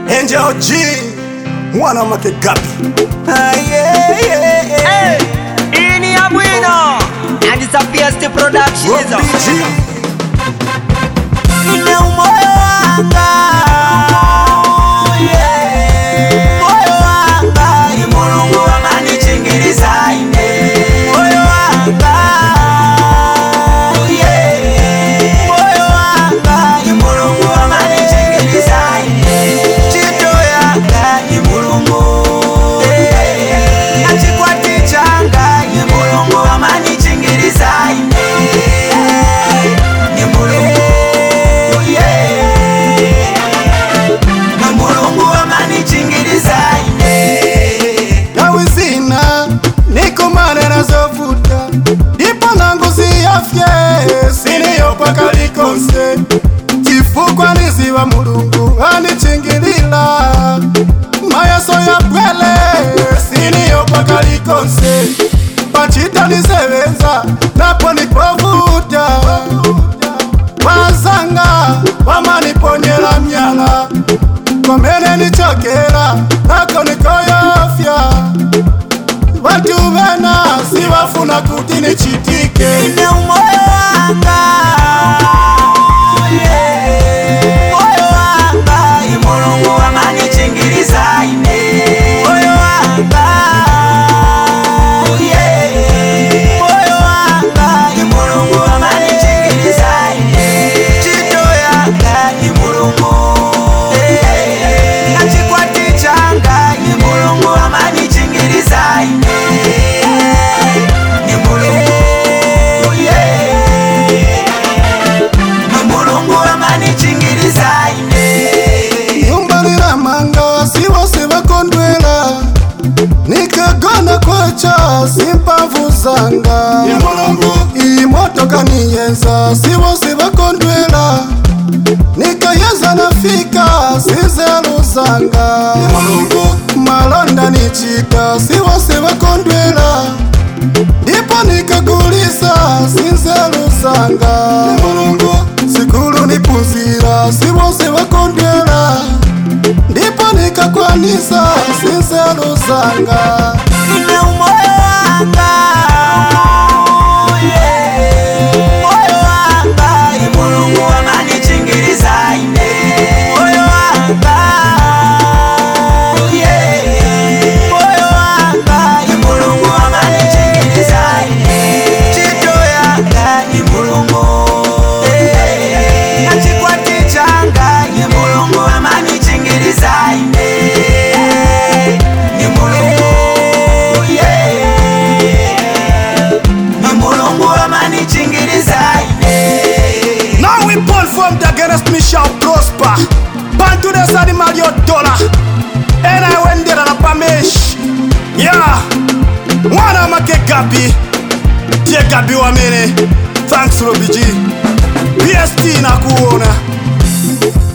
Angel G, mwana make Gabi. Hey, ini ya bueno. And it's a PST production. Ine umoyo wanga, moyo wanga, ni Mulungu amanichingiriza ine. Moyo wanga, moyo wanga, ni Mulungu amanichingiriza ine. Chito yanga, ni Mulungu, achikwati changa, ni Mulungu amanichingiriza ine. Ni Mulungu zovuta ipo nangu ziyafye siniyopaka likonse chifukwa niziwa Mulungu anichingilila mayaso ya bwele siniyopaka likonse pachita niseweza napo nipovuta wazanga wamaniponyela myala komene nichokela nako nikoyofya watu wena siwafuna kuti nichitike. Ine umoyo wanga, moyo wanga, ni Mulungu amanichingiriza ine. Moyo wanga, moyo wanga, ni Mulungu amanichingiriza ine. Chito yanga, ni Mulungu, achikwati changa, ni Mulungu amanichingiriza ine. Nikagona kwacha simpavu zanga imotoka niyenza siwose bakondwela nikayeza nafika sizelu zanga malonda nichita siwose bakondwela ndipo nikagulisa sizelu zanga sikulu nipunzira siwose bakondwela ndipo nikakwanisa sizelu zanga. Ine umoyo wanga, moyo wanga, ni Mulungu amanichingiriza ine. Moyo wanga, moyo wanga, ni Mulungu amanichingiriza ine. Chito yanga, ni Mulungu, achikwati changa, ni Mulungu amanichingiriza ine. Ni Mulungu, ni Mulungu amanichingiriza ine. Now we pull from the against me shall prosper. Bantu des animal your dollar. And I went there na pamish. Yeah, mwana make Gabi. Tie Gabi wa mene. Thanks Robbie G. PST na kuona.